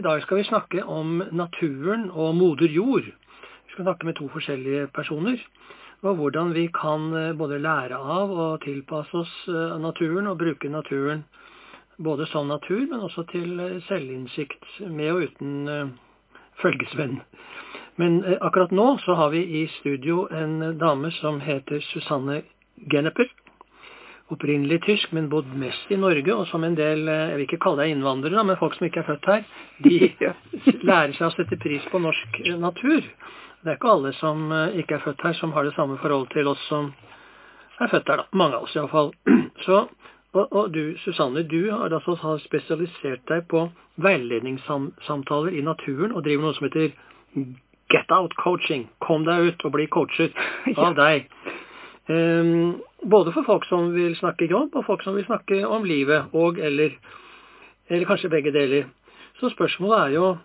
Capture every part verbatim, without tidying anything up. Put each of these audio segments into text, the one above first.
I dag skal vi snakke om naturen og moder jord. Vi skal snakke med to forskjellige personer, og hvordan vi kan både lære av og tilpasse oss naturen og bruke naturen både som natur, men også til selvinnsikt med og uten uh, følgesvenn. Men uh, akkurat nå så har vi i studio en dame som heter Susanne Genneper, opprinnelig tysk, men bodd mest i Norge, og som en del, jeg vil ikke kalle deg innvandrere, men folk som ikke er født her, de lærer seg å sette pris på norsk natur. Det er ikke alle som ikke er født her, som har det samme forhold til oss som er født her, da. Mange av oss i hvert fall. Så, og, og du, Susanne, du har altså spesialisert deg på veiledningssamtaler i naturen, og driver noe som heter Get Out Coaching. Kom deg ut og bli coachet av deg. Um, både for folk som vil snakke jobb, og folk som vil snakke om livet, og eller, eller kanskje begge deler. Så spørsmålet er jo,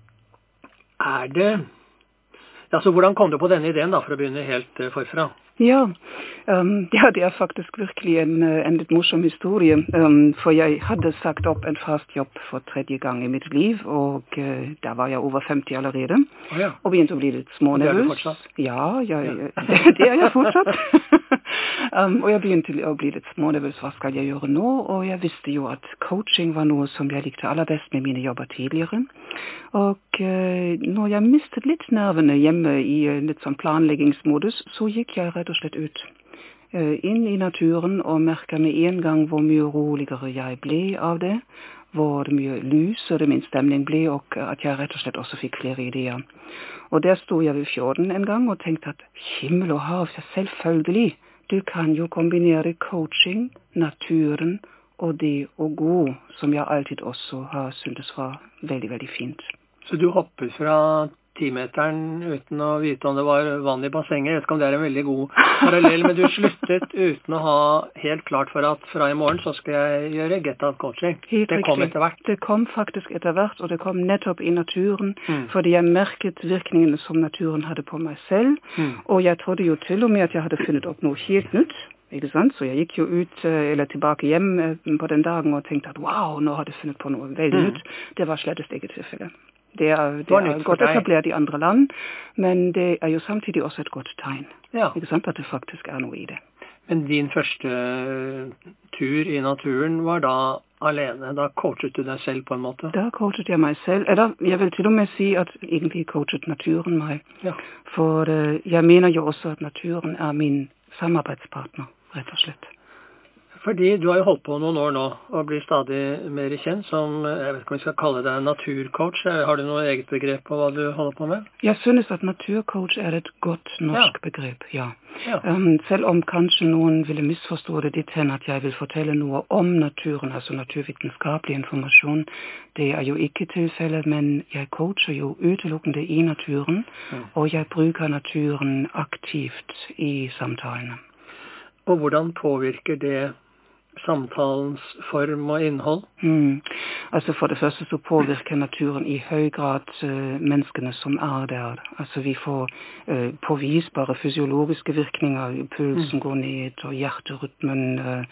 er det, altså hvordan kom du på denne ideen da, for å begynne helt uh, forfra? Ja, um, ja, det er faktisk virkelig en, en litt morsom historie, um, for jeg hadde sagt opp en fast jobb for tredje gang i mitt liv, og uh, da var jeg over femti allerede, oh, ja. Og begynte å bli litt smånervøs. Det er du fortsatt? Ja, jeg, ja. Det, det er jeg fortsatt. um, og jeg begynte å bli litt smånervøs, hva skal jeg gjøre nå? Og jeg visste jo at coaching var noe som jeg likte aller best med mine jobber tidligere. Og uh, når jeg mistet litt nervene hjemme i uh, litt sånn planleggingsmodus, så gikk jeg rett og slett ut uh, inn i naturen og merket med en gang hvor mye roligere jeg ble av det, hvor mye lysere min stemning ble, og at jeg rett og slett også fikk flere ideer. Og der stod jeg ved fjorden en gang og tenkte at himmel og hav, selvfølgelig, du kan jo kombinere coaching, naturen og det å gå, som jeg alltid også har syntes var veldig, veldig fint. Så du hoppet fra timeteren uten å vite om det var vann i bassenget? Jeg vet ikke om det er en veldig god parallell, men du sluttet uten å ha helt klart for at fra i morgen så skal jeg gjøre Get Out Coaching. Helt det kom etter hvert. Det kom faktisk etter hvert, og det kom nettopp i naturen, mm. fordi jeg merket virkningene som naturen hadde på meg selv, mm. og jeg trodde jo til og med at jeg hadde funnet opp noe helt nytt. Ikke sant? Så jeg gikk jo ut eller tilbake hjem på den dagen og tenkte at wow, nå hadde jeg funnet på noe veldig mm. nytt. Det var slett ikke tilfelle. Det er, det er godt etablert i andre land, men det er jo samtidig også et godt tegn. Ja. Ikke sant? At det faktisk er noe i det. Men din første tur i naturen var da alene? Da coachet du deg selv på en måte? Da coachet jeg meg selv. Eller jeg vil til og med si at egentlig coachet naturen meg. Ja. For uh, jeg mener jo også at naturen er min samarbeidspartner, rett og slett. Fordi du har jo holdt på noen år nå, og blir stadig mer kjent som, jeg vet ikke om vi skal kalle deg naturcoach. Har du noe eget begrep på hva du holder på med? Jeg synes at naturcoach er et godt norsk ja. begrep, ja. ja. Um, selv om kanskje noen ville misforstå det dit hen at jeg vil fortelle noe om naturen, altså naturvitenskapelig informasjon. Det er jo ikke tilfellet, men jeg coacher jo utelukkende i naturen, mm. og jeg bruker naturen aktivt i samtalene. Og hvordan påvirker det samtalens form og innhold? Mm. Altså for det første så påvirker naturen i høy grad uh, menneskene som er der. Altså vi får uh, påvisbare fysiologiske virkninger. Pulsen mm. går ned, og hjerterytmen uh,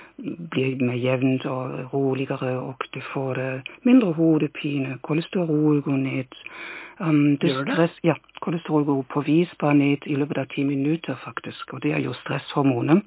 blir mer jevnt og roligere, og det får uh, mindre hodepine. Kolesterol går ned. Um, det Gjør det? Stress, ja, kolesterol går påvisbar ned i løpet av ti minutter faktisk, og det er jo stresshormoner.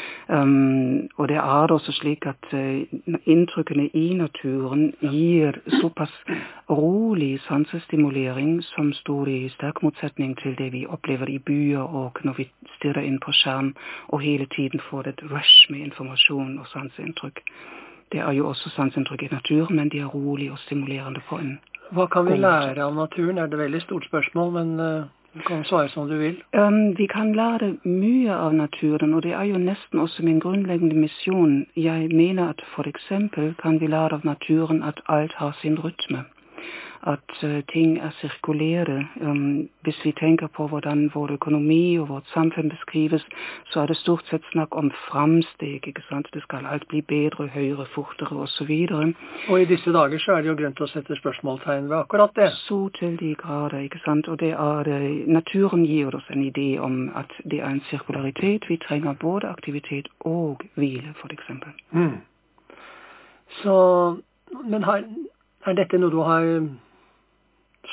Um, og det er også slik at uh, inntrykkene i naturen gir såpass rolig sansestimulering som står i sterk motsetning til det vi opplever i byer og når vi stirrer inn på skjerm og hele tiden får et rush med informasjon og sanseinntrykk. Det er jo også sanseinntrykk i naturen, men de er rolig og stimulerende på en Hva kan vi lære av naturen? Er det et veldig stort spørsmål, men uh, du kan svare som du vil. Um, vi kan lære mye av naturen, og det er jo nesten også min grunnleggende misjon. Jeg mener at for eksempel kan vi lære av naturen at alt har sin rytme. At uh, ting er sirkulære. Um, hvis vi tenker på hvordan vår økonomi og vårt samfunn beskrives, så er det stort sett snakk om framsteg, ikke sant? Det skal alt bli bedre, høyere, fortere og så videre. Og i disse dager så er det jo grunn til å sette spørsmålstegn ved akkurat det. Så til de grader, ikke sant? Og det er, uh, naturen gir oss en idé om at det er en sirkularitet. Vi trenger både aktivitet og hvile, for eksempel. Mm. Så, men har, er dette noe du har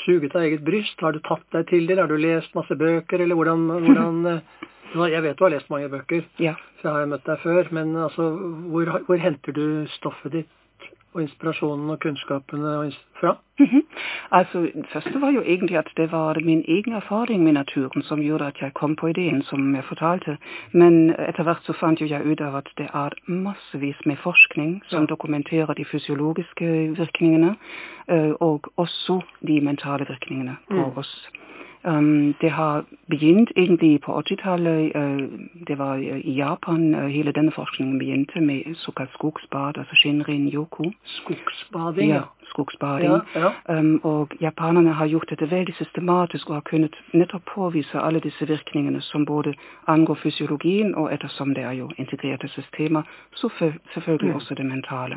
suget av eget bryst? Har du tatt deg til det? Har du lest masse bøker, eller hvordan, hvordan jeg vet du har lest mange bøker, ja. Så jeg har møtt deg før, men altså, hvor, hvor henter du stoffet ditt og inspirasjonen og kunnskapene fra? Mm-hmm. Altså, det første var jo egentlig at det var min egen erfaring med naturen som gjorde at jeg kom på ideen som jeg fortalte. Men etter hvert så fant jo jeg ut av at det er massevis med forskning som ja. Dokumenterer de fysiologiske virkningene, og også de mentale virkningene på mm. oss. Um, det har begynt egentlig på åttitallet, uh, det var uh, i Japan, uh, hele denne forskningen begynte med såkalt skogsbad, altså Shinrin-yoku. Skogsbading? Ja, skogsbading. Ja, ja. Um, og japanerne har gjort dette veldig systematisk og har kunnet nettopp påvise alle disse virkningene som både angår fysiologien, og ettersom det er jo integrerte systemer, så selvfølgelig mm. også det mentale.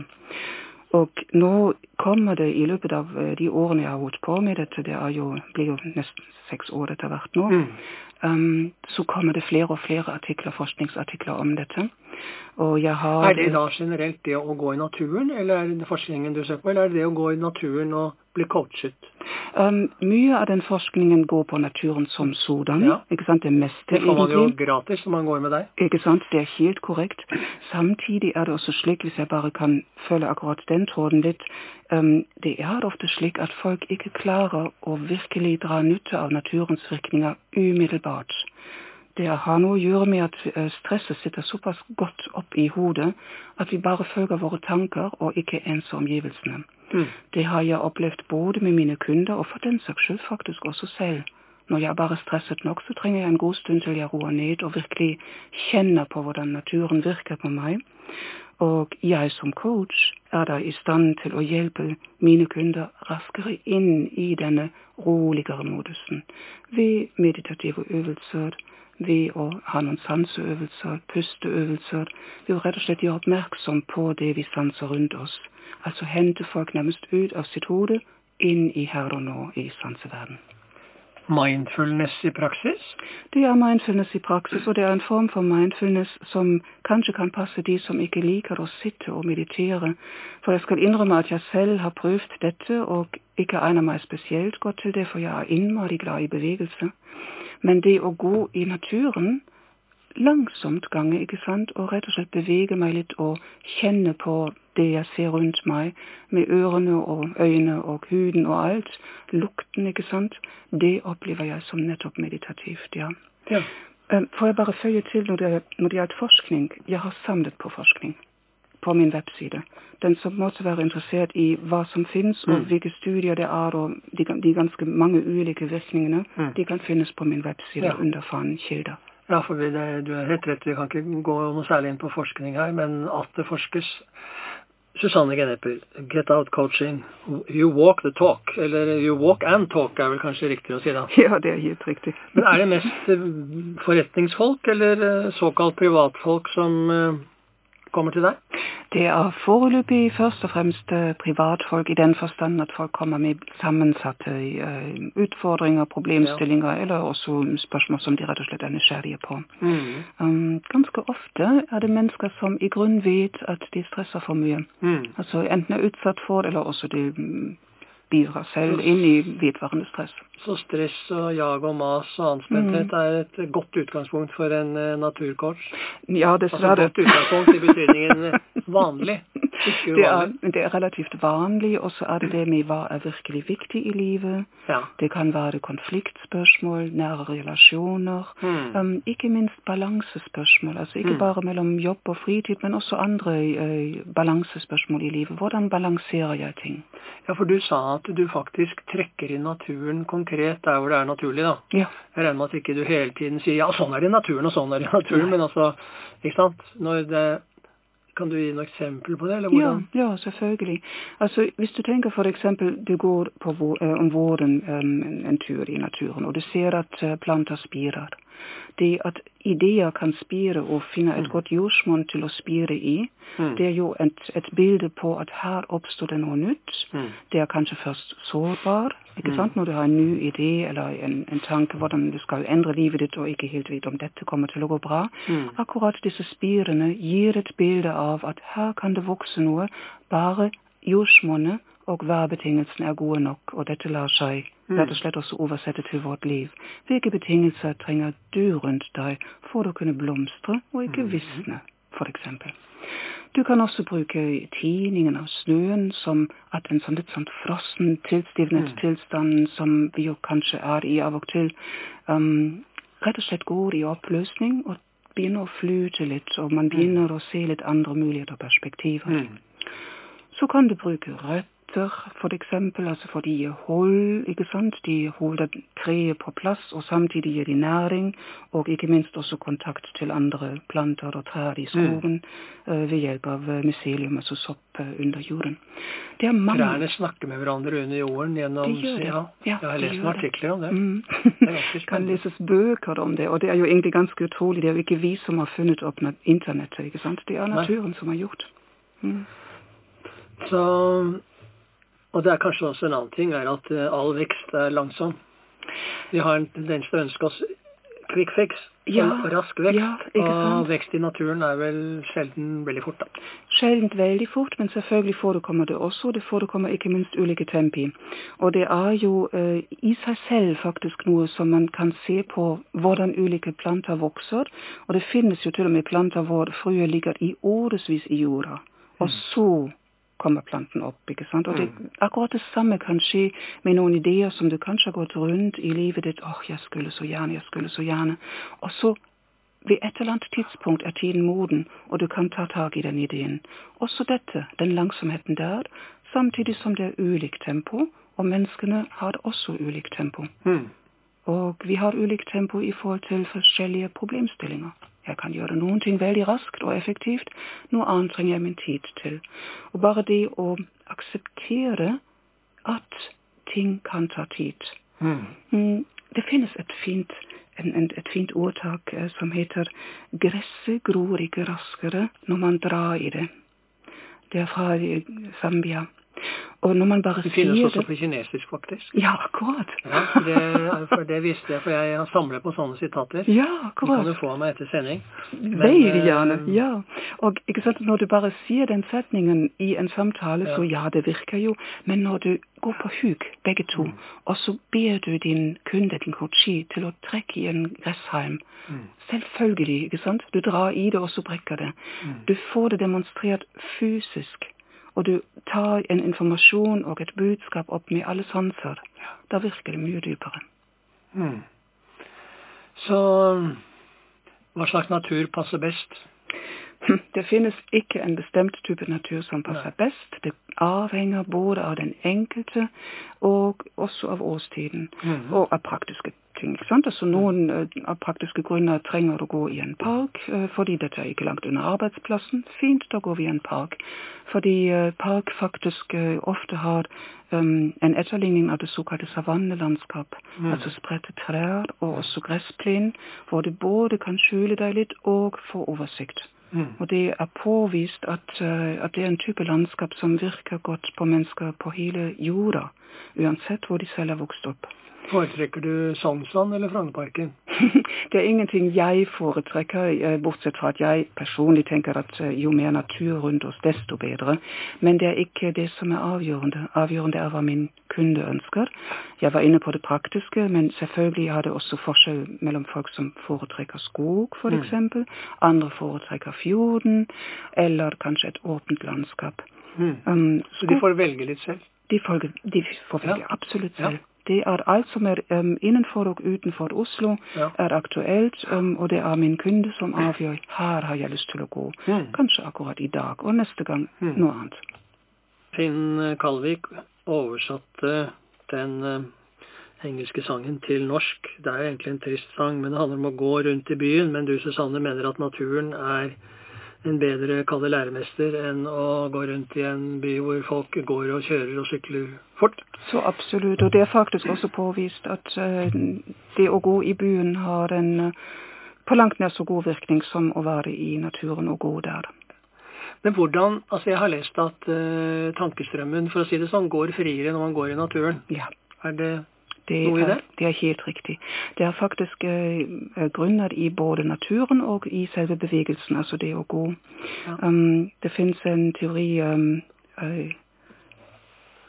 Og nå kommer det i løpet av de årene jeg har holdt på med dette, det er jo, blir jo nesten seks år etter hvert nå, mm. um, så kommer det flere og flere artikler, forskningsartikler om dette. Og jeg har... Er det da generelt det å gå i naturen, eller er det forskningen du ser på, eller er det det å gå i naturen og bli coachet? Um, mye av den forskningen går på naturen som sådan, ja. Ikke sant, det meste det får man egentlig. Jo gratis når man går med deg. Ikke sant, det er helt korrekt. Samtidig er det også slik, hvis jeg bare kan følge akkurat den tråden litt, um, det er ofte slik at folk ikke klarer å virkelig dra nytte av naturens virkninger umiddelbart. Det har noe å gjøre med at stresset sitter såpass godt opp i hodet at vi bare følger våre tanker og ikke ens omgivelsene. Mm. Det har jeg opplevd både med mine kunder og for den saks skyld faktisk også selv. Når jeg bare er stresset nok, så trenger jeg en god stund til jeg roer ned og virkelig kjenner på hvordan naturen virker på meg. Og jeg som coach er da i stand til å hjelpe mine kunder raskere inn i denne roligere modusen ved meditative øvelser, ved å ha noen sanseøvelser, pusteøvelser, ved å rett og slett gjøre oppmerksom på det vi sanser rundt oss. Altså hente folk nærmest ut av sitt hode, inn i her og nå i sanseverden. Mindfulness i praksis? Det er mindfulness i praksis, og det er en form for mindfulness som kanskje kan passe de som ikke liker å sitte og meditere. For jeg skal innrømme at jeg selv har prøvd dette, og ikke egner meg spesielt godt til det, for jeg er innmari glad i bevegelse. Men det å gå i naturen, langsomt gange, ikke sant, og rett og slett bevege meg litt og kjenne på det jeg ser rundt meg, med ørene og øynene og huden og alt, lukten, ikke sant, det opplever jeg som nettopp meditativt, ja. ja. Får jeg bare føye til når det, når det er et forskning, jeg har samlet på forskning på min webside. Den som måtte være interessert i hva som finnes, mm. og hvilke studier det er, og de, de ganske mange ulike virkningene, mm. de kan finnes på min webside ja. Under fanen kilder. Ja, for vi, det, du er helt rett, vi kan ikke gå noe særlig inn på forskning her, men at det forskes. Susanne Genepel, Get Out Coaching, you walk the talk, eller you walk and talk er vel kanskje riktig å si da. Ja, det er helt riktig. Men er det mest forretningsfolk eller såkalt privatfolk som kommer til deg? Det er foreløpig først og fremst privatfolk i den forstand at folk kommer med sammensatte uh, utfordringer, problemstillinger, ja. Eller også spørsmål som de rett og slett er nysgjerrige på. Mm. Um, ganske ofte er det mennesker som i grunn vet at de stresser for mye. Mm. Altså enten er utsatt for, eller også de bidrar selv inn i vedvarende stress. Så stress og jag og mas og anspenthet mm. er et godt utgangspunkt for en uh, naturcoach? Ja, dessverre. Altså godt utgangspunkt i betydningen vanlig, ikke uvanlig. Det er, det er relativt vanlig, og så er det det med hva er virkelig viktig i livet. Ja. Det kan være konfliktspørsmål, nære relasjoner, mm. um, ikke minst balansespørsmål, altså ikke mm. bare mellom jobb og fritid, men også andre uh, balansespørsmål i livet. Hvordan balanserer jeg ting? Ja, for du sa at du faktisk trekker i naturen konkret der hvor det er naturlig, da. Ja. Jeg regner med at ikke du hele tiden sier, ja, sånn er det i naturen, og sånn er det i naturen, ja. Men altså, ikke sant? Når det, kan du gi noen eksempel på det, eller hvordan? Ja, ja, selvfølgelig. Altså, hvis du tenker for eksempel, du går på om våren um, en tur i naturen, og du ser at uh, planter spirer. Det at ideer kan spire og finne et mm. godt jordsmonn til å spire i, mm. det er jo et, et bilde på at her oppstår det noe nytt. Mm. Det er kanskje først sårbar, ikke sant? Mm. Når du har en ny idé eller en, en tanke hvordan du skal endre livet ditt og ikke helt vet om dette kommer til å gå bra. Mm. Akkurat disse spirene gir et bilde av at her kan det vokse noe, bare jordsmonnet og værbetingelsene er gode nok, og dette lar seg rett og slett også oversette til vårt liv. Hvilke betingelser trenger du rundt deg for å kunne blomstre og ikke visne, for eksempel? Du kan også bruke tidningen av snøen som at en sånn litt sånn frossen, tilstivnet mm. tilstand som vi jo kanskje er i av og til, um, rett og slett går i oppløsning og begynner å flyte litt, og man begynner å se litt andre muligheter og perspektiver. Mm. Så kan du bruke røtter, for eksempel, altså for de gir hold, ikke sant? De holder treet på plass, og samtidig gir de næring, og ikke minst også kontakt til andre planter og trær i skogen mm. uh, ved hjelp av mycelium, altså sopp uh, under jorden. Det er mange... Trærne snakker med hverandre under jorden gjennom... De gjør det. Ja, ja, jeg har lest noen artikler om det. Mm. Det kan leses bøker om det, og det er jo egentlig ganske utrolig. Det er jo ikke vi som har funnet opp internettet, ikke sant? Det er naturen Nei. Som har gjort. Mm. Så... Og det er kanskje også en annen ting, er at all vekst er langsom. Vi har en tendens til å ønske oss quick fix, ja, rask vekst, ja, og vekst i naturen er vel sjelden veldig fort da. Sjelden veldig fort, men selvfølgelig forekommer det også, det forekommer ikke minst ulike tempi. Og det er jo uh, i seg selv faktisk noe som man kan se på hvordan ulike planter vokser, og det finnes jo til og med planter hvor frøet ligger i årevis i jorda, og så kommer planten opp, ikke sant? Og det, akkurat det samme kan skje med noen ideer som du kanskje har gått rundt i livet ditt. Åh, jeg skulle så gjerne, jeg skulle så gjerne. Og så ved et eller annet tidspunkt er tiden moden, og du kan ta tag i den ideen. Også dette, den langsomheten der, samtidig som det er ulikt tempo, og menneskene har også ulikt tempo. Mm. Og vi har ulikt tempo i forhold til forskjellige problemstillinger. Jeg kan gjøre noen ting veldig raskt og effektivt, noe annet trenger jeg min tid til. Og bare det å akseptere at ting kan ta tid. Mm. Det finnes et fint, en, en, et fint ordtak eh, som heter «Gresset gror ikke raskere når man drar i det». Det er fra Zambia. Og når man bare det sier det... finnes også på kinesisk, faktisk. Ja, akkurat. Ja, det, for det visste jeg, for jeg har samlet på sånne sitater. Ja, akkurat. De kan du få av meg etter sending. Veldig gjerne, ja. Og ikke sant, når du bare sier den setningen i en samtale, ja. Så ja, det virker jo. Men når du går på huk, begge to, mm. og så ber du din kunde, din coachee, til å trekke i en gresshalm. Mm. Selvfølgelig, ikke sant? Du drar i det, og så brekker det. Mm. Du får det demonstrert fysisk. Og du tar en informasjon og et budskap opp med alle sanser, da virker det mye dypere. Mm. Så hva slags natur passer best? Det finnes ikke en bestemt type natur som passer Nei. Best. Det avhenger både av den enkelte og også av årstiden, mm. og av praktiske ting, ikke sant? Altså noen uh, av praktiske grunner trenger å gå i en park, uh, fordi dette er ikke langt under arbeidsplassen. Fint, da går vi i en park. Fordi uh, park faktisk uh, ofte har um, en etterligning av det såkalte savannelandskap, mm. altså spredte trær og også gressplen, hvor du både kan skjule deg litt og få oversikt. Mm. Og det er påvist at, uh, at det er en type landskap som virker godt på mennesker på hele jorda, uansett hvor de selv har vokst opp. Foretrekker du Sognsvann eller Frognerparken? Det er ingenting jeg foretrekker, bortsett fra at jeg personlig tenker at jo mer natur rundt oss, desto bedre. Men det er ikke det som er avgjørende. Avgjørende er hva min kunde ønsker. Jeg var inne på det praktiske, men selvfølgelig har det også forskjell mellom folk som foretrekker skog, for eksempel. Mm. Andre foretrekker fjorden, eller kanskje et åpent landskap. Mm. Um, Så de får velge litt selv? De får, de får velge ja. absolutt selv. Ja. Det er alt som er um, innenfor og utenfor Oslo, ja. Er aktuelt, um, og det er min kunde som avgjør, her har jeg lyst til å gå. Mm. Kanskje akkurat i dag, og neste gang mm. noe annet. Finn Kalvik oversatte den uh, engelske sangen til norsk. Det er egentlig en trist sang, men det handler om å gå rundt i byen, men du, Susanne, mener at naturen er en bedre kalle læremester enn å gå rundt i en by hvor folk går og kjører og sykler fort. Så absolutt, og det er faktisk også påvist at uh, det å gå i byen har en uh, på langt nær så god virkning som å være i naturen og gå der. Men hvordan, altså jeg har lest at uh, tankestrømmen, for å si det sånn, går friere når man går i naturen. Ja. Er det... Det er, det er helt riktig. Det er faktisk uh, grunner i både naturen og i selve bevegelsen, altså det å gå. Ja. Um, det finnes en teori, um, uh,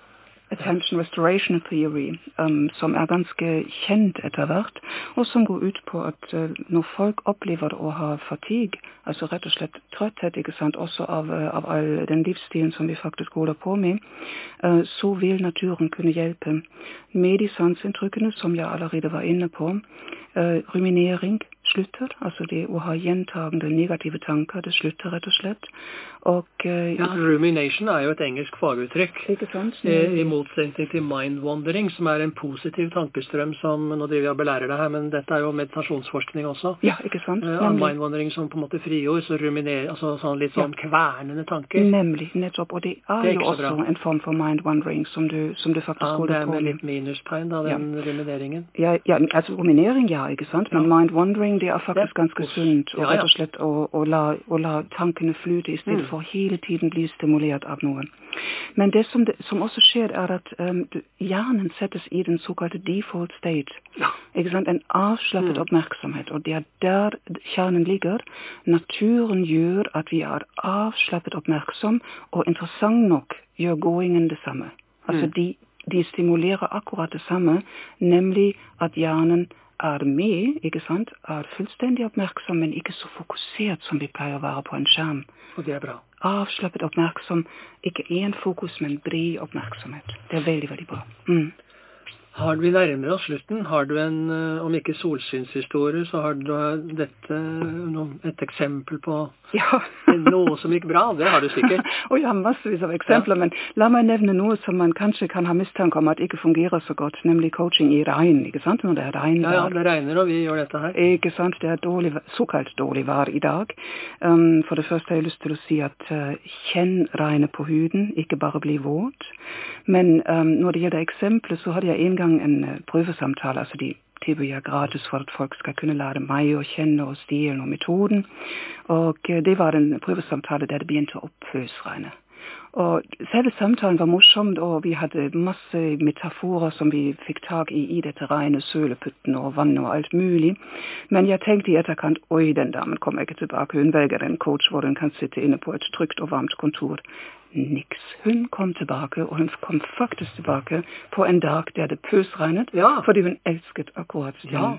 Attention Restoration Theory, um, som er ganske kjent etter hvert, og som går ut på at uh, når folk opplever å ha fatigue, altså rett og slett trøtthet, ikke sant, også av, uh, av all den livsstilen som vi faktisk holder på med, uh, så vil naturen kunne hjelpe med de sanseinntrykkene som jeg allerede var inne på. Uh, ruminering slutter, altså det å ha gjentagende negative tanker, det slutter rett og slett. Og, uh, ja, rumination er jo et engelsk faguttrykk. Ikke sant? I, i motsetning til mind-wandering, som er en positiv tankestrøm som, nå driver jeg og belærer det her, men dette er jo meditasjonsforskning også. Ja, ikke sant? Uh, mind-wandering som på en måte friord, så ruminering, altså sånn litt sånn ja. kvernende tanker. Nemlig, nettopp, og det er, det er jo også bra. En form for mind-wandering som du, som du faktisk går ja, på. Ja, det er med litt minustegn da, den ja. rumineringen. Ja, ja, altså ruminering, ja, ikke sant? Men ja. mind-wandering, det er faktisk det er ganske sunt, og ja, ja. rett og slett å, å, la, å la tankene flyte i stedet mm. for hele tiden bli stimulert av noe. Men det som, det, som også skjer er at um, hjernen settes i den såkalte default state. Ja. Ikke sant? En avslappet mm. oppmerksomhet, og det er der kjernen ligger. Naturen gjør at vi er avslappet oppmerksom, og interessant nok gjør gåingen det samme. Altså mm. de, de stimulerer akkurat det samme, nemlig at hjernen er med, ikke sant, er fullstendig oppmerksom, men ikke så fokusert som vi pleier å være på en skjerm. Og det er bra. Avslappet oppmerksom, ikke en fokus, men bred oppmerksomhet. Det er veldig, veldig bra. Mm. Har vi nærmere oss slutten? Har du en, om ikke solsynshistorie, så har du dette, et eksempel på ja. noe som gikk bra? Det har du sikkert. Og jeg har massevis av eksempler, ja. men la meg nevne noe som man kanskje kan ha mistanke om at ikke fungerer så godt, nemlig coaching i regn, ikke sant? Når det er regn ja, ja, det regner og vi gjør dette her. Ikke sant? Det er dårlig, såkalt dårlig vær i dag. Um, for det første har jeg lyst til å si at uh, kjenn regnet på huden, ikke bare bli våt. Men um, når det gjelder eksempler, så hadde jeg en gang en uh, prøvesamtale, altså de tilbyr jeg gratis for at folk skal kunne lære meg å kjenne og stilen og metoden. Og uh, det var en prøvesamtale der det begynte å oppføsregne. Og selve samtalen var morsomt, og vi hadde masse metaforer som vi fikk tak i i dette regnet, søleputten og vann og alt mulig. Men jeg tenkte i etterkant, oi, den damen kommer ikke tilbake. Hun velger en coach hvor hun kan sitte inne på et trygt og varmt kontor. Niks. Hun kom tilbake, og hun kom faktisk tilbake på en dag der det pøsregnet, ja. fordi hun elsket akkurat den. Ja.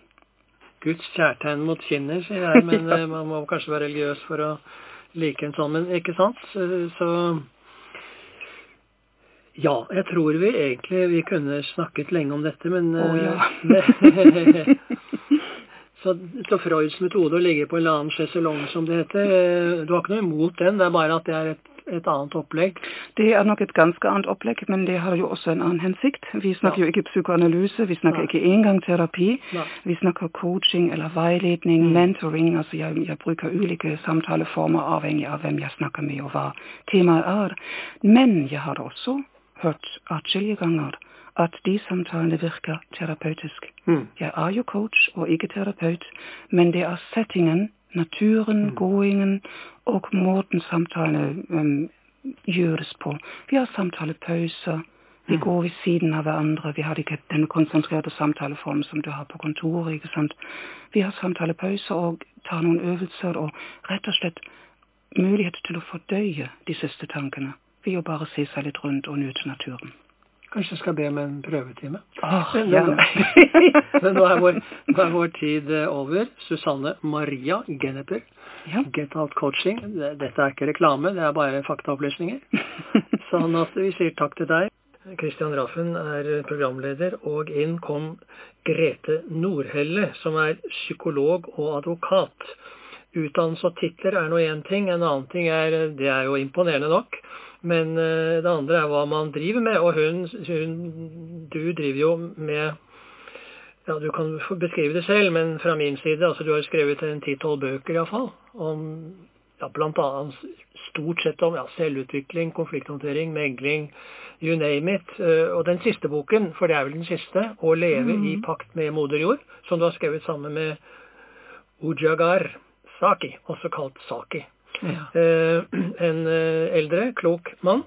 Guds kjærtegn mot kinner, sier jeg, men ja. man må kanskje være religiøs for å like en sånn, men ikke sant? Så ja, jeg tror vi egentlig vi kunne snakket lenge om dette, men oh, ja. så, så Freuds metode å ligge på en eller annen chaiselong, som det heter, du har ikke noe imot den, det er bare at det er et et annet opplegg? Det er nok et ganske annet opplegg, men det har jo også en annen hensikt. Vi snakker ja. jo ikke psykoanalyse, vi snakker ja. ikke engang terapi, ja. vi snakker coaching eller veiledning, mm. mentoring, altså jeg, jeg bruker ulike samtaleformer avhengig av hvem jeg snakker med og hva temaet er. Men jeg har også hørt atskillige ganger at de samtalene virker terapeutisk. Mm. Jeg er jo coach og ikke terapeut, men det er settingen, naturen, mm. gåingen og måten samtalene um, gjøres på. Vi har samtalepauser, vi mm. går ved siden av hverandre, vi har ikke den konsentrerte samtaleformen som du har på kontoret, ikke sant? Vi har samtalepauser og tar noen øvelser og rett og slett mulighet til å fordøye de siste tankene. Vi jo bare se seg litt rundt og nyte naturen. Kanskje jeg skal be om en prøvetime. Åh, men, gjerne. Men nå er, vår, nå er vår tid over. Susanne Maria Geneper, ja. Get Out Coaching. Dette er ikke reklame, det er bare faktaopplysninger. Sånn at vi sier takk til deg. Christian Raffen er programleder, og inn kom Grete Nordhelle, som er psykolog og advokat. Utdannelse og titler er noe en ting, en annen ting er, det er jo imponerende nok. Men uh, det andre er hva man driver med, og hun, hun, du driver jo med, ja, du kan beskrive det selv, men fra min side, altså du har skrevet en ti-tolv bøker i hvert fall, om, ja, blant annet stort sett om ja, selvutvikling, konflikthåndtering, megling, you name it. Uh, og den siste boken, for det er vel den siste, Å leve mm. i pakt med moder jord, som du har skrevet sammen med Ujagar Saki, også kalt Saki. Ja. Uh, en uh, eldre, klok mann,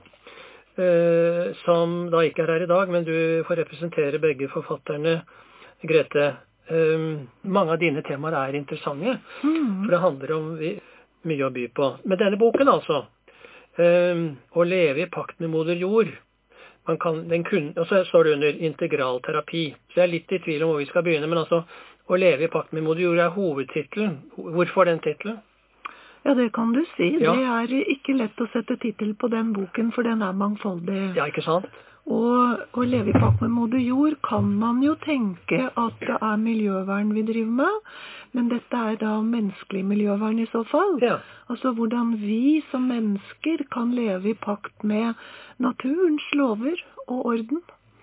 uh, som da ikke er her i dag, men du får representere begge forfatterne, Grete. Uh, mange av dine temaer er interessante, mm. for det handler om vi, mye å by på. Med denne boken altså, uh, Å leve i pakt med moder jord, man kan, den kun, og så står det under integral terapi. Så jeg er litt i tvil om hvor vi skal begynne, men altså, å leve i pakt med moder jord er hovedtitlen. Hvorfor den titlen? Ja, det kan du si. Ja. Det er ikke lett å sette titel på den boken, for den er mangfoldig. Ja, ikke sant? Og å leve i pakt med moder jord kan man jo tenke at det er miljøvern vi driver med, men dette er da menneskelig miljøvern i så fall. Ja. Altså hvordan vi som mennesker kan leve i pakt med naturens lover og orden.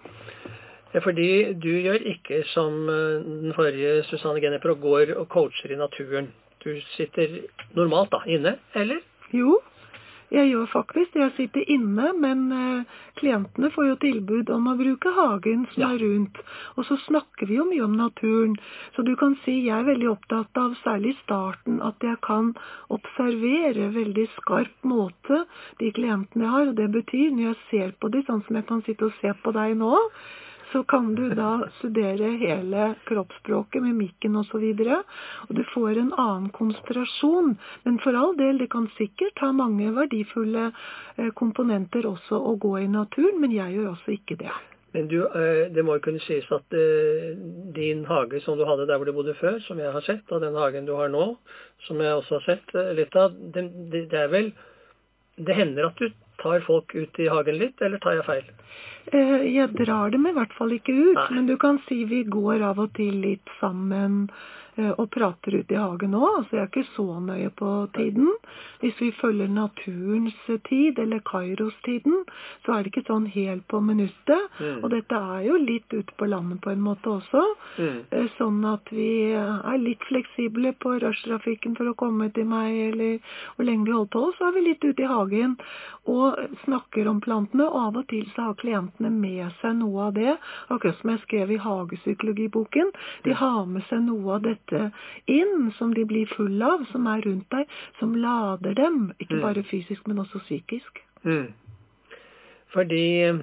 Ja, fordi du gjør ikke som den forrige Susanne Genneper og går og coacher i naturen. Du sitter normalt da, inne, eller? Jo, jeg gjør faktisk det. Jeg sitter inne, men eh, klientene får jo tilbud om å bruke hagen som Ja. er rundt. Og så snakker vi jo mye om naturen. Så du kan si jeg er veldig opptatt av, særlig i starten, at jeg kan observere veldig skarp måte de klientene jeg har. Og det betyr, når jeg ser på de, sånn som jeg kan sitte og se på deg nå, så kan du da studere hele kroppsspråket, mimikken og så videre, og du får en annen konsentrasjon. Men for all del, det kan sikkert ha mange verdifulle eh, komponenter også å gå i naturen, men jeg gjør også ikke det. Men du, eh, det må jo kunne sies at eh, din hage som du hadde der hvor du bodde før, som jeg har sett, og den hagen du har nå, som jeg også har sett eh, litt av, det, det, det er vel, det hender at du tar folk ut i hagen litt, eller tar jeg feil? Eh, jeg drar dem i hvert fall ikke ut, Nei. men du kan si vi går av og til litt sammen eh, og prater ut i hagen nå, altså jeg er ikke så nøye på tiden. Hvis vi følger naturens tid, eller Kairos-tiden, så er det ikke sånn helt på minuttet, Mm. og dette er jo litt ute på landet på en måte også, Mm. eh, sånn at vi er litt fleksible på rushtrafikken for å komme til meg, eller hvor lenge vi holder på, så er vi litt ute i hagen og snakker om plantene, og av og til så har klientene med seg noe av det, akkurat som jeg skrev i hagepsykologiboken. De har med seg noe av dette inn, som de blir full av, som er rundt deg, som lader dem, ikke Mm. bare fysisk, men også psykisk. Mm. Fordi eh,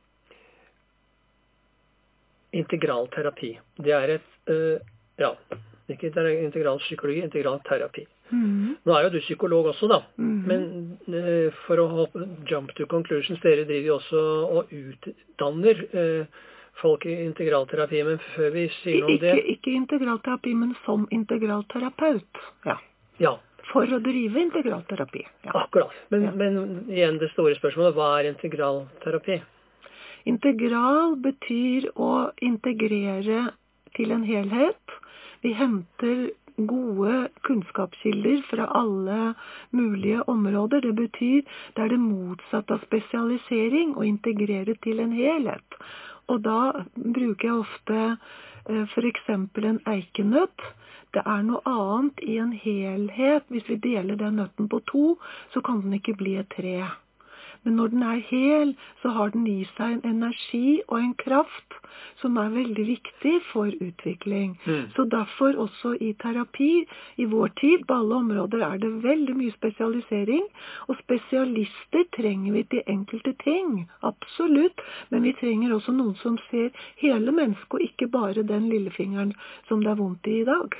integralterapi, det er et, eh, ja, ikke integral psykologi, integral terapi. Mm. Nå er jo du psykolog også da, Mhm. men eh, for å hoppe, jump to conclusions, dere driver jo også og utdanner eh, folk i integralterapi, men før vi sier noe om det... Ikke, ikke integralterapi, men som integralterapeut, ja. Ja, For å drive integralterapi, ja. akkurat. Men, Ja. men igjen det store spørsmålet, hva er integralterapi? Integral betyr å integrere til en helhet. Vi henter gode kunnskapskilder fra alle mulige områder. Det betyr det er det motsatte av spesialisering, å integrere til en helhet. Og da bruker jeg ofte eh, for eksempel en eikenøtt. Det er noe annet i en helhet. Hvis vi deler den nøtten på to, så kan den ikke bli et tre. Men når den er hel, så har den i seg en energi og en kraft som er veldig viktig for utvikling. Mm. Så derfor også i terapi, i vår tid, på alle områder er det veldig mye spesialisering, og spesialister trenger vi til enkelte ting, absolutt, men vi trenger også noen som ser hele mennesket, og ikke bare den lillefingeren som det er vondt i i dag.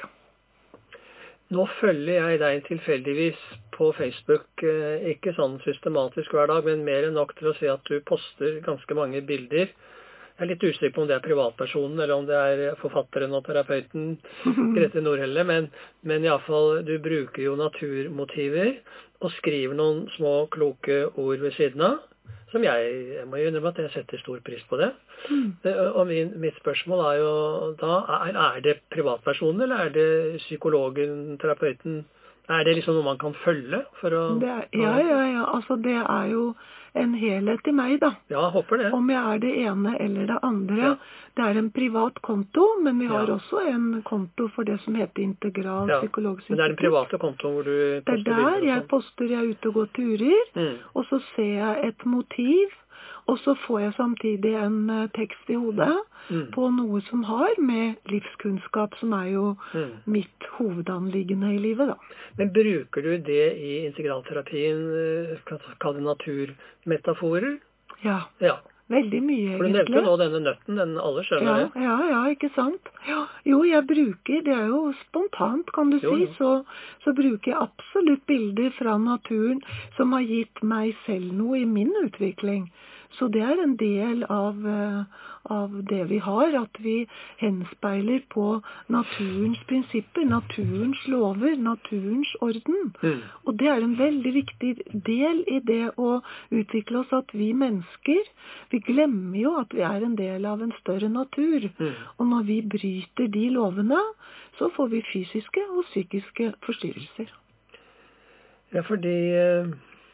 Nå følger jeg deg tilfeldigvis på Facebook, eh, ikke sånn systematisk hver dag, men mer enn nok til å se at du poster ganske mange bilder. Jeg er litt usikker på om det er privatpersonen, eller om det er forfatteren og terapeuten Grete Nordhelle, men, men i alle fall, du bruker jo naturmotiver og skriver noen små kloke ord ved siden av, som jeg, jeg må jo innrømme at jeg setter stor pris på det. Mm. Og min, mitt spørsmål er jo da, er, er det privatpersonen, eller er det psykologen, terapeuten? Er det liksom noe man kan følge for å... Det er, ja, ja, ja, altså det er jo en helhet i meg da. Ja, jeg håper det. Om jeg er det ene eller det andre. Ja. Det er en privat konto, men vi har Ja. også en konto for det som heter Integral Ja, Psykologisk men det er den Institutt. private kontoen hvor du Det er poster der bilder jeg og sånn. poster, jeg er ute og går turer, Mm. og så ser jeg et motiv, og så får jeg samtidig en eh, tekst i hodet Mm. på noe som har med livskunnskap, som er jo Mm. mitt hovedanliggende i livet da. Men bruker du det i integralterapien, eh, kall det naturmetaforer? Ja, Ja, veldig mye for du egentlig. nevnte jo nå denne nøtten, den alle skjønner Ja, det. ja, ja, ikke sant? Ja, jo, jeg bruker, det er jo spontant, kan du Jo, si, jo. så, så bruker jeg absolutt bilder fra naturen som har gitt meg selv noe i min utvikling. Så det er en del av, av det vi har, at vi henspeiler på naturens prinsipper, naturens lover, naturens orden. Mm. Og det er en veldig viktig del i det å utvikle oss, at vi mennesker, vi glemmer jo at vi er en del av en større natur. Mm. Og når vi bryter de lovene, så får vi fysiske og psykiske forstyrrelser. Ja, fordi eh,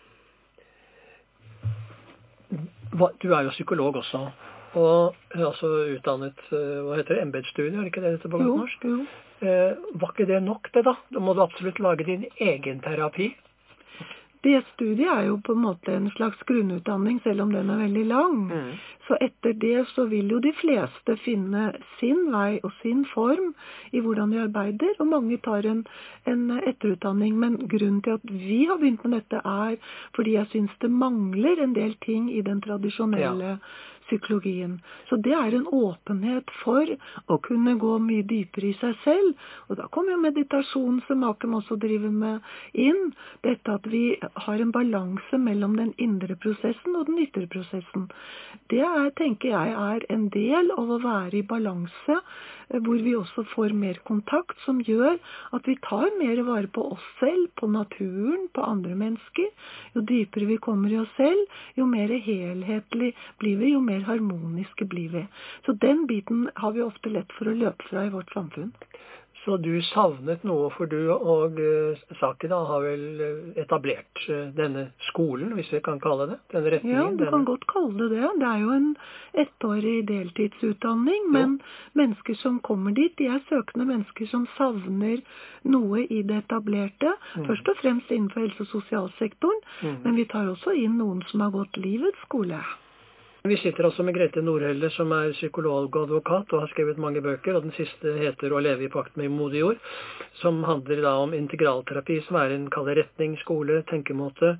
du er jo psykolog også, og altså utdannet, hva heter det, embetsstudie, er det ikke det dette på godt norsk? Jo, jo. Eh, var ikke det nok det da? Da må du absolutt lage din egen terapi. Det studiet er jo på en måte en slags grunnutdanning, selv om den er veldig lang. Mm. Så etter det så vil jo de fleste finne sin vei og sin form i hvordan de arbeider, og mange tar en, en etterutdanning. Men grunnen til at vi har begynt med dette er fordi jeg synes det mangler en del ting i den tradisjonelle ja. psykologien. Så det er en åpenhet for å kunne gå mye dypere i seg selv, og da kommer jo meditasjon som Akem også driver med inn, dette at vi har en balanse mellom den indre prosessen og den ytre prosessen. Det er, tenker jeg, er en del av å være i balanse, hvor vi også får mer kontakt, som gjør at vi tar mer vare på oss selv, på naturen, på andre mennesker. Jo dypere vi kommer i oss selv, jo mer helhetlig blir vi, jo mer harmoniske blir vi. Så den biten har vi ofte lett for å løpe fra i vårt samfunn. Så du savnet noe, for du og uh, Saki da har vel etablert uh, denne skolen, hvis vi kan kalle det, denne retningen? Ja, du denne... kan godt kalle det det. Det er jo en ettårig deltidsutdanning, jo. Men mennesker som kommer dit, de er søkende mennesker som savner noe i det etablerte, mm. først og fremst innenfor helse- og sosialsektoren, mm. men vi tar også inn noen som har gått livets skole. Vi sitter altså med Grete Nordhelle, som er psykolog og advokat og har skrevet mange bøker, og den siste heter Å leve i pakt med modig jord, som handler da om integralterapi, som er en kallet retning, skole, tenkemåte,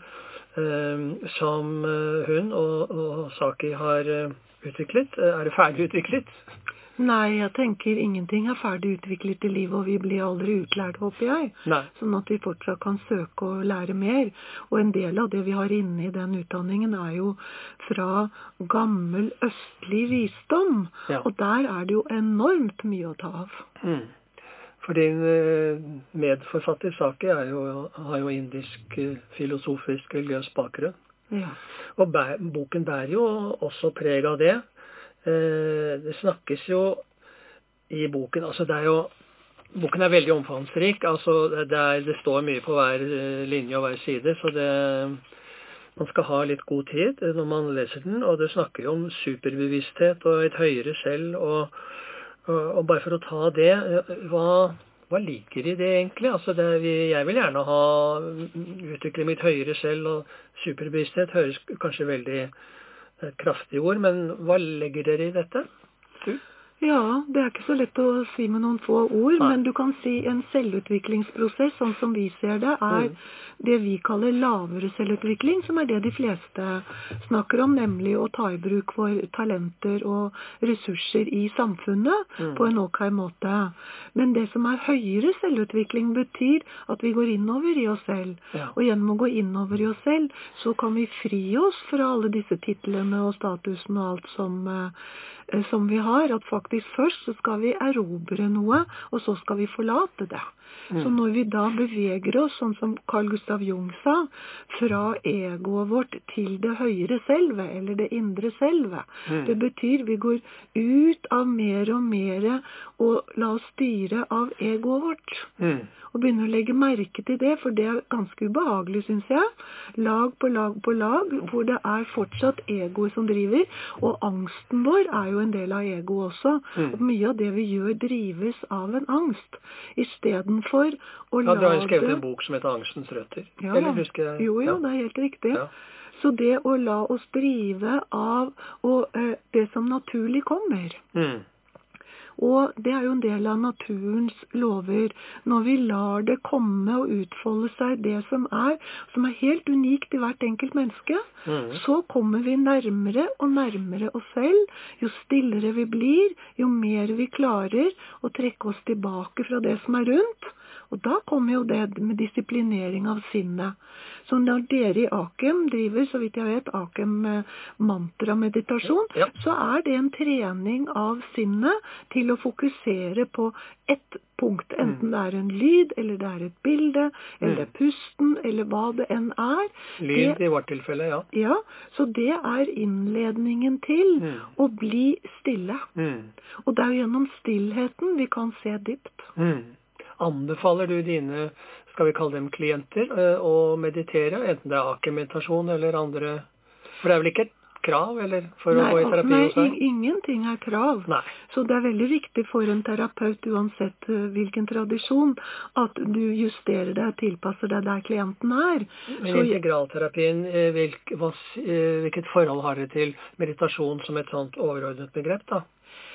eh, som hun og, og Saki har utviklet. Er det ferdig utviklet? Nei, jeg tenker ingenting er ferdig utviklet i livet, og vi blir aldri utlært, håper jeg. Nei. Sånn at vi fortsatt kan søke og lære mer. Og en del av det vi har inne i den utdanningen er jo fra gammel østlig visdom. Ja. Og der er det jo enormt mye å ta av. Mm. For din medforfatter Saki er jo, har jo indisk filosofisk religiøs bakgrunn. Ja. Og bæ, boken bærer jo også preg av det. Det snakkes jo i boken, altså det er jo, boken er veldig omfangsrik, altså det, er, det står mye på hver linje og hver side, så det, man skal ha litt god tid når man leser den, og det snakker jo om superbevissthet og et høyere selv, og, og, og bare for å ta det, hva, hva liker de det egentlig? Altså det, jeg vil gjerne ha utvikle mitt høyere selv, og superbevissthet høres kanskje veldig kraftige ord, men hva legger dere i dette? Du? Ja, det er ikke så lett å si med noen få ord, Nei. Men du kan si en selvutviklingsprosess, sånn som vi ser det, er mm. det vi kaller lavere selvutvikling, som er det de fleste snakker om, nemlig å ta i bruk for talenter og ressurser i samfunnet mm. på en ok måte. Men det som er høyere selvutvikling betyr at vi går innover i oss selv, ja. Og gjennom å gå innover i oss selv, så kan vi fri oss fra alle disse titlene og statusen og alt som som vi har, at faktisk først så skal vi erobre noe, og så skal vi forlate det. Mm. Så når vi da beveger oss, sånn som Carl Gustav Jung sa, fra egoet vårt til det høyere selve, eller det indre selve, mm. det betyr vi går ut av mer og mer og la oss styre av egoet vårt. Mm. Og begynner å legge merke til det, for det er ganske ubehagelig, synes jeg. Lag på lag på lag, hvor det er fortsatt egoet som driver, og angsten vår er jo en del av egoet også. Mm. Og mye av det vi gjør drives av en angst, i stedet for å ja, lage... Du har skrevet en bok som heter Angstens røtter. Ja, Eller husker jeg? Jo, jo, ja. Det er helt riktig. Ja. Så det å la oss drive av og, eh, det som naturlig kommer... Mm. Og det er jo en del av naturens lover. Når vi lar det komme og utfolde seg det som er, som er helt unikt i hvert enkelt menneske, mm. så kommer vi nærmere og nærmere oss selv. Jo stillere vi blir, jo mer vi klarer å trekke oss tilbake fra det som er rundt, Og da kommer jo det med disiplinering av sinnet. Så når dere i Akem driver, så vidt jeg vet, Akem mantra-meditasjon, Ja. så er det en trening av sinnet til å fokusere på ett punkt. Enten det er en lyd, eller det er et bilde, eller det er pusten, eller hva det enn er. Lyd det, i vårt tilfelle, ja. Ja, så det er innledningen til Mm. å bli stille. Mm. Og det er jo gjennom stillheten vi kan se dypt. Mm. Anbefaler du dine, skal vi kalle dem klienter, eh, å meditere, enten det er Akem-meditasjon eller andre, for det er vel ikke et krav, eller for Nei, å gå i terapi nei, hos deg? in- ingenting er krav. Nei. Så det er veldig viktig for en terapeut, uansett uh, hvilken tradisjon, at du justerer deg og tilpasser deg der klienten er. Men Så, integralterapien, eh, hvilk, hva, s- eh, hvilket forhold har det til meditasjon som et sånt overordnet begrep da?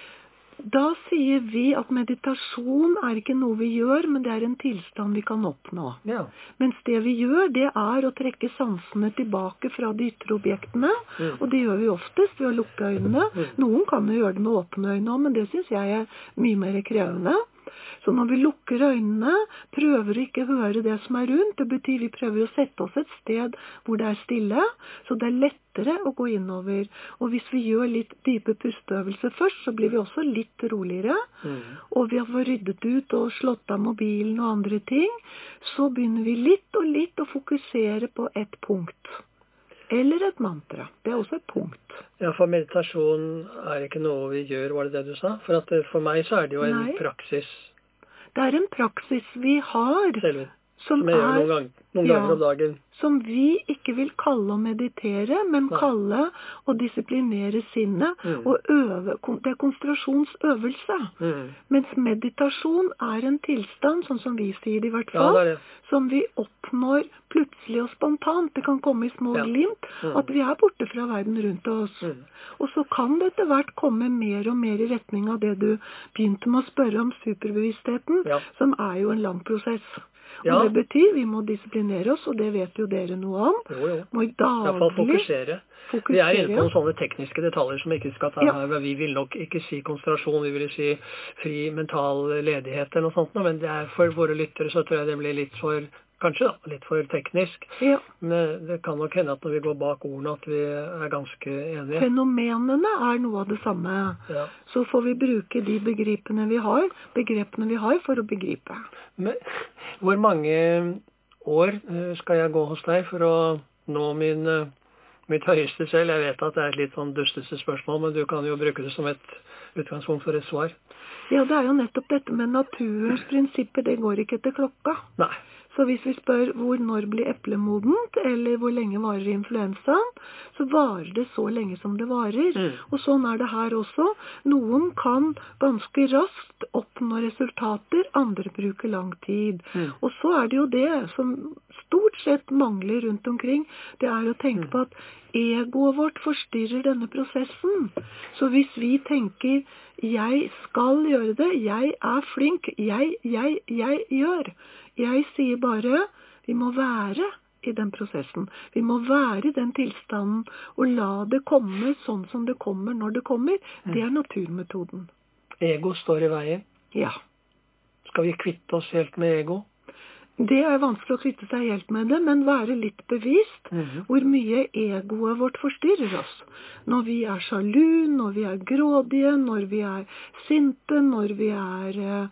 da sier vi at meditasjon er ikke noe vi gjør, men det er en tilstand vi kan oppnå. Ja. Mens det vi gjør, det er å trekke sansene tilbake fra de ytre objektene, Mm. og det gjør vi oftest ved å lukke øynene. Mm. Noen kan jo gjøre det med åpne øyne også, men det synes jeg er mye mer krevende. Så når vi lukker øynene, prøver å ikke høre det som er rundt, det betyr vi prøver å sette oss et sted hvor det er stille, så det er lettere å gå innover. Og hvis vi gjør litt dype pusteøvelser først, så blir vi også litt roligere. Mm. Og vi har fått ryddet ut og slått av mobilen og andre ting, så begynner vi litt og litt å fokusere på et punkt. Eller et mantra. Det er også et punkt. Ja, for meditasjon er ikke noe vi gjør, var det det du sa? For, at, eh, for meg så er det jo en Nei. praksis, Det er en praksis vi har, selve, som, som jeg gjør er, noen, gang, noen ja. ganger om dagen. som vi ikke vil kalle å meditere, men Nei. kalle å disiplinere sinnet, Mm. og øve. Det er konsentrasjonsøvelse. Mm. Mens meditasjon er en tilstand, sånn som vi sier det i hvert Ja, fall, det er det. som vi oppnår plutselig og spontant. Det kan komme i små Ja. glimt, Mm. at vi er borte fra verden rundt oss. Mm. Og så kan det etter hvert komme mer og mer i retning av det du begynte med å spørre om, superbevisstheten, Ja. som er jo en lang prosess. Og Ja. det betyr vi må disiplinere oss, og det vet jo dere noe om. Jo, jo. Må I hvert fall daglig fokusere. fokusere. Vi er inne på noen sånne tekniske detaljer som vi ikke skal ta Ja. her, men vi vil nok ikke si konsentrasjon, vi vil si fri mental ledighet eller noe sånt, men det er for våre lyttere så tror jeg det blir litt for, kanskje da, litt for teknisk. Ja. Men det kan nok hende at når vi går bak ordene at vi er ganske enige. Fenomenene er noe av det samme. Ja. Så får vi bruke de begripene vi har, begrepene vi har for å begripe. Men hvor mange år eh, skal jeg gå hos deg for å nå min, eh, mitt høyeste selv? Jeg vet at det er et litt sånn dusteste spørsmål, men du kan jo bruke det som et utgangspunkt for et svar. Ja, det er jo nettopp dette med naturens prinsipper, det går ikke etter klokka. Nei. Så hvis vi spør hvor når blir eplemodent, eller hvor lenge varer influensaen, så varer det så lenge som det varer. Mm. Og sånn er det her også. Noen kan ganske raskt oppnå resultater, andre bruker lang tid. Mm. Og så er det jo det som stort sett mangler rundt omkring, det er å tenke Mm. på at egoet vårt forstyrrer denne prosessen. Så hvis vi tenker, jeg skal gjøre det, jeg er flink, jeg, jeg, jeg gjør. Jeg sier bare, vi må være i den prosessen. Vi må være i den tilstanden, og la det komme sånn som det kommer når det kommer. Det er naturmetoden. Ego står i veien. Ja. Skal vi kvitte oss helt med ego? Det er vanskelig å kvitte seg helt med det, men være litt bevisst Mhm. hvor mye egoet vårt forstyrrer oss. Når vi er sjalu, når vi er grådige, når vi er sinte, når vi er eh,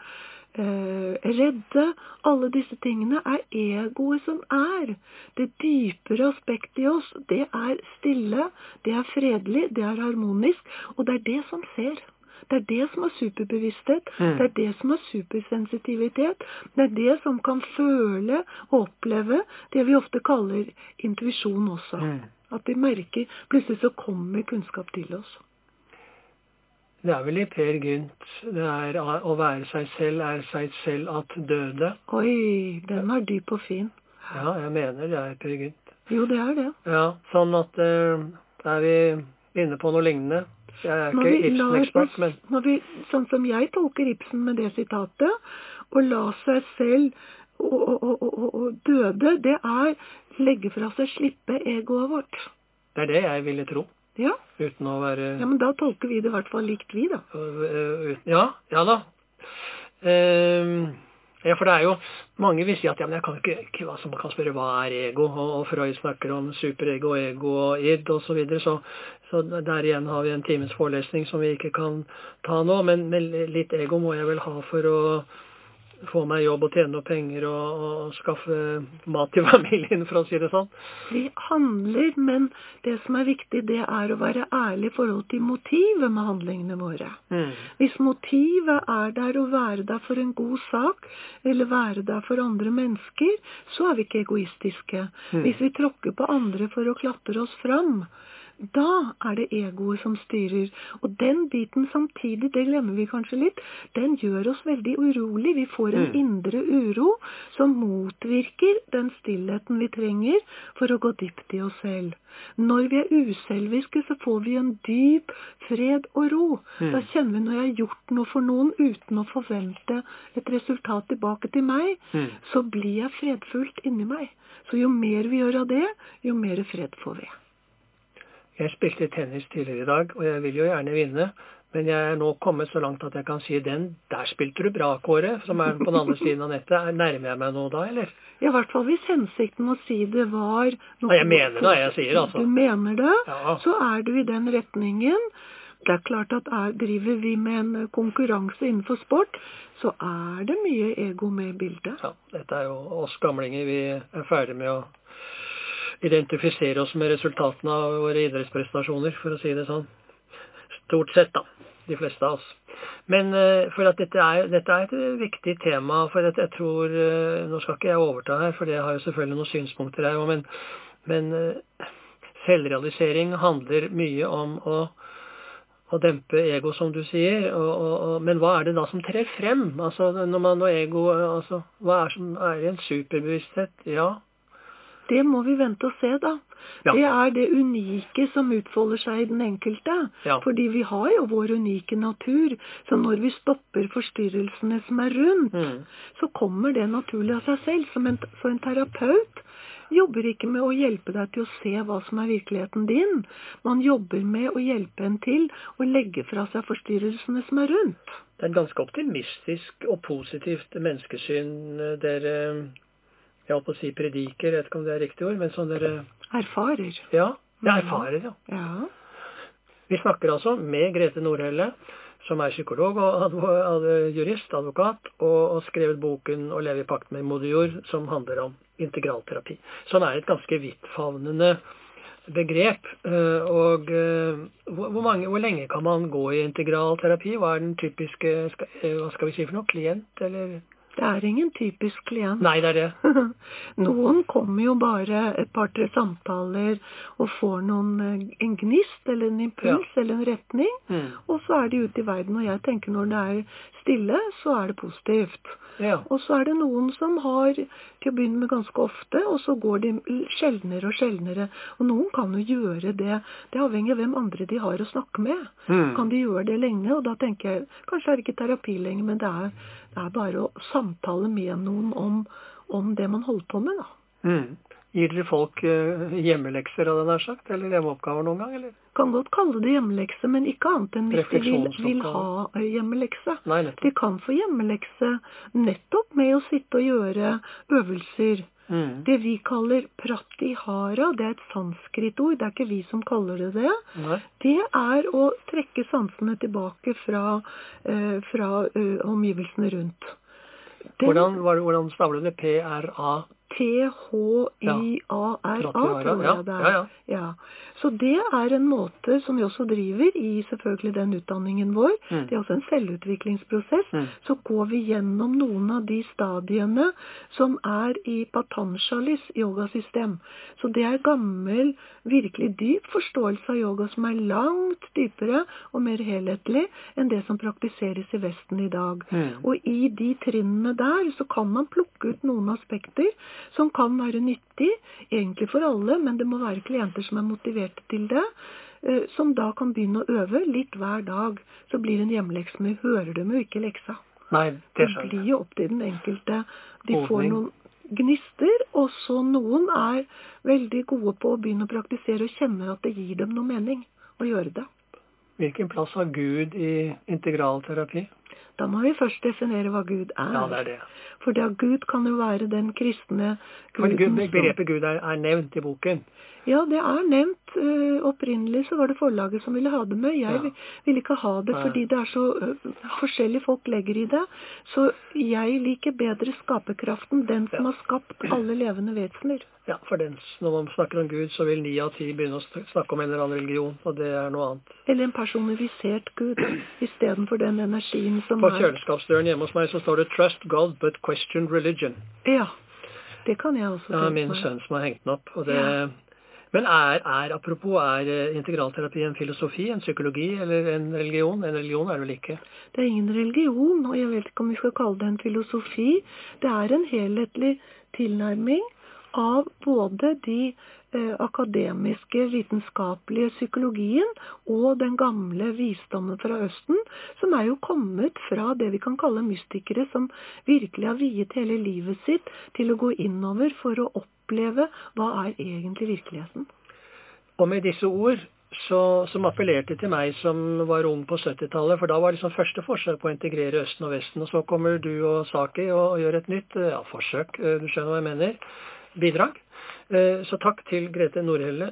eh, redde. Alle disse tingene er egoet som er. Det dypere aspektet i oss, det er stille, det er fredelig, det er harmonisk, og det er det som ser. Det er det som er superbevissthet, Mm. det er det som er supersensitivitet, det er det som kan føle og oppleve det vi ofte kaller intuisjon også. Mm. At vi merker, plutselig så kommer kunnskap til oss. Det er vel i Per Gynt, det er å være seg selv, er seg selv at døde. Oi, den var dyp og fin. Ja, jeg mener det er Per Gynt. Jo, det er det. Ja, sånn at eh, er vi inne på noe lignende. Jeg er Når ikke vi lar Ibsen-ekspert, oss- men når vi, sånn som jeg tolker Ibsen med det sitatet, å la seg selv og, og, og, og, og døde, det er legge fra seg, slippe egoet vårt. det er det jeg ville tro, Ja, uten å være... ja men da tolker vi det i hvert fall likt vi da. Øh, uten- Ja, ja da. Ehm, Ja, for det er jo, mange vil si at ja, men jeg kan ikke, ikke hva som man kan spørre, hva er ego? Og, og Freud snakker om superego, ego og id og så videre, så, så der igjen har vi en times forelesning som vi ikke kan ta nå, men, men litt ego må jeg vel ha for å få meg jobb og tjene noe penger og, og skaffe mat til familien, for å si det sånn. Vi handler, men det som er viktig, det er å være ærlig i forhold til motivet med handlingene våre. Mm. Hvis motivet er der å være der for en god sak, eller være der for andre mennesker, så er vi ikke egoistiske. Mm. Hvis vi tråkker på andre for å klatre oss fram, da er det egoet som styrer. Og den biten samtidig, det glemmer vi kanskje litt, den gjør oss veldig urolig. Vi får en mm. indre uro som motvirker den stillheten vi trenger for å gå dypt i oss selv. Når vi er uselviske, så får vi en dyp fred og ro. Mm. Da kjenner vi når jeg har gjort noe for noen uten å forvente et resultat tilbake til meg, mm. så blir jeg fredfullt inni meg. Så jo mer vi gjør av det, jo mer fred får vi. Jeg spilte tennis tidligere i dag, og jeg vil jo gjerne vinne, men jeg er nå kommet så langt at jeg kan si den, der spilte du bra, Kåre, som er på den andre siden av nettet. Nærmer jeg meg nå da, eller? Ja, i hvert fall hvis hensikten å si det var... Noe, ja, jeg mener det, jeg sier altså. Du mener det, ja. Så er du i den retningen. Det er klart at er, driver vi med en konkurranse innenfor sport, så er det mye ego med i bildet. Ja, dette er jo oss gamlinger, vi er ferdig med å identifisere oss med resultatene av våre idrettsprestasjoner, for å si det sånn. Stort sett da, de fleste av oss. Men for at dette er, dette er et viktig tema, for at jeg tror, nå skal ikke jeg overta her, for det har jo selvfølgelig noen synspunkter her, men, men selvrealisering handler mye om å, å dempe ego, som du sier, og, og, og, men hva er det da som trer frem? Altså, når man når ego, altså, hva er som er en superbevissthet? Ja, det må vi vente og se da. Ja. Det er det unike som utfolder seg i den enkelte. Ja. Fordi vi har jo vår unike natur. Så når vi stopper forstyrrelsene som er rundt, mm. så kommer det naturlig av seg selv. Som en, så en terapeut jobber ikke med å hjelpe deg til å se hva som er virkeligheten din. Man jobber med å hjelpe en til å legge fra seg forstyrrelsene som er rundt. Det er et ganske optimistisk og positivt menneskesyn dere... Jeg holdt på å si prediker, jeg vet ikke om det er riktig ord, men sånn dere... Erfarer. Ja, det er erfarer, ja. ja. Vi snakker altså med Grete Nordhelle, som er psykolog og advo, ad, jurist, advokat, og, og skrevet boken «Å leve i pakt med moder jord», som handler om integralterapi. Så det er et ganske vidtfavnende begrep. Og hvor, mange, hvor lenge kan man gå i integralterapi? Hva er den typiske, hva skal vi si for noe, klient, eller... Det er ingen typisk klient. Nei, det er det. Noen kommer jo bare et par-tre samtaler og får noen, en gnist eller en impuls ja. Eller en retning, mm. og så er de ute i verden, og jeg tenker når det er stille, så er det positivt. Ja. Og så er det noen som har til å begynne med ganske ofte, og så går de sjeldnere og sjeldnere. Og noen kan jo gjøre det. Det avhenger av hvem andre de har å snakke med. Mm. Kan de gjøre det lenge, og da tenker jeg, kanskje er det ikke terapi lenger, men det er, det er bare å samtale med noen om, om det man holder på med, da. Mm. Gir dere folk uh, hjemmelekser av det der sagt, eller hjemmeoppgaver noen gang, eller? Kan godt kalle det hjemmelekse, men ikke annet enn hvis de vil, vil ha hjemmelekse. Nei, de kan få hjemmelekse nettopp med å sitte og gjøre øvelser. Mm. Det vi kaller pratihara, det er et sanskritord, det er ikke vi som kaller det det. Nei. Det er å trekke sansene tilbake fra, uh, fra uh, omgivelsene rundt. Den, hvordan, hvordan stavler det? P R A? T H I A R A, tror jeg det er. Ja, ja. Ja. Så det er en måte som vi også driver i selvfølgelig den utdanningen vår. Mm. Det er også en selvutviklingsprosess. Mm. Så går vi gjennom noen av de stadiene som er i Patanjalis yogasystem. Så det er gammel, virkelig dyp forståelse av yoga som er langt dypere og mer helhetlig enn det som praktiseres i Vesten i dag. Mm. Og i de trinnene der så kan man plukke ut noen aspekter som kan være nyttig, egentlig for alle, men det må være klienter som er motiverte til det, som da kan begynne å øve litt hver dag. Så blir det en hjemmelekse, men hører dem jo ikke leksa. Nei, det skjønner jeg. Det blir jo opp til den enkelte. De får noen gnister, og så noen er veldig gode på å begynne å praktisere og kjenner at det gir dem noe mening å gjøre det. Hvilken plass har Gud i integralterapi? Da må vi først definere hva Gud er. Ja, det er det. For det Gud kan jo være den kristne For guden. Gud, begrepet Gud er, er nevnt i boken. Ja, det er nevnt. Uh, opprinnelig så var det forlaget som ville ha det med. Jeg Ja. ville ikke ha det, Nei. fordi det er så uh, forskjellige folk legger i det. Så jeg liker bedre skaperkraften, den som Ja. har skapt alle levende vesener. Ja, for den, når man snakker om Gud, så vil ni av ti begynne å snakke om en eller annen religion, og det er noe annet. Eller en personifisert Gud, i stedet for den energien som På er... kjøleskapsdøren hjemme hos meg så står det «Trust God, but question religion». Ja, det kan jeg også Ja, tenke min meg. sønn som har hengt den opp. Og det, Ja. Men er, er, apropos, er integralterapi en filosofi, en psykologi eller en religion? En religion er det vel ikke? Det er ingen religion, og jeg vet ikke om vi skal kalle det en filosofi. Det er en helhetlig tilnærming av både de eh, akademiske, vitenskapelige psykologien og den gamle visdommen fra Østen, som er jo kommet fra det vi kan kalle mystikere, som virkelig har viet hele livet sitt til å gå innover for å oppleve hva er egentlig virkeligheten. Og med disse ord, så, som appellerte til meg som var ung på syttitallet, for da var det liksom første forsøk på å integrere Østen og Vesten, og så kommer du og Saki og, og gjør et nytt ja, forsøk, du skjønner hva jeg mener, bidrag. Så takk til Grete Nordhelle